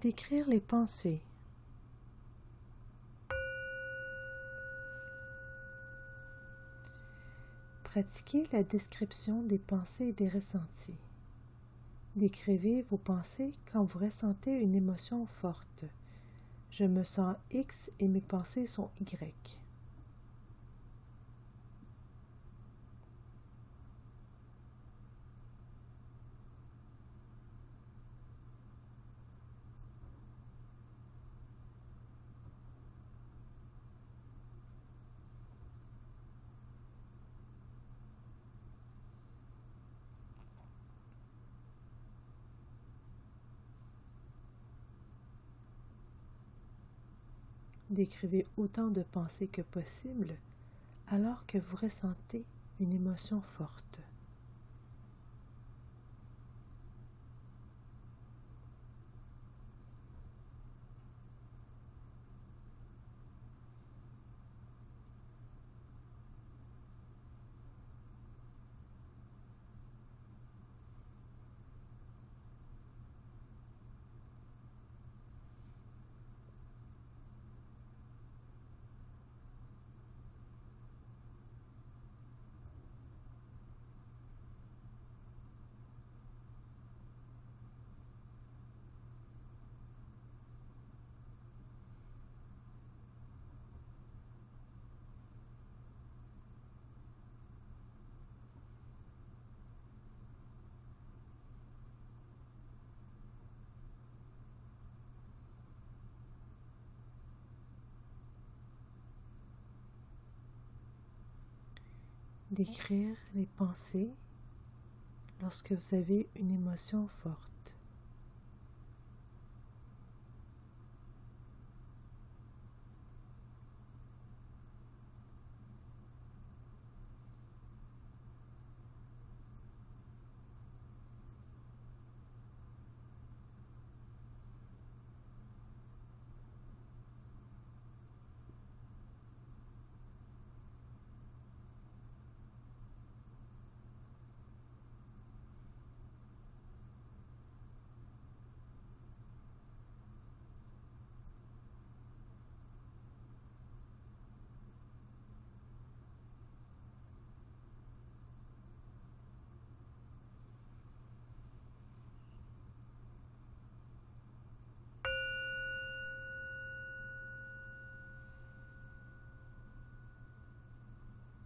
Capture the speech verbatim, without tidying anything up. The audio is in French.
Décrire les pensées. Pratiquez la description des pensées et des ressentis. Décrivez vos pensées quand vous ressentez une émotion forte. Je me sens X et mes pensées sont Y. Décrivez autant de pensées que possible alors que vous ressentez une émotion forte. Décrire les pensées lorsque vous avez une émotion forte.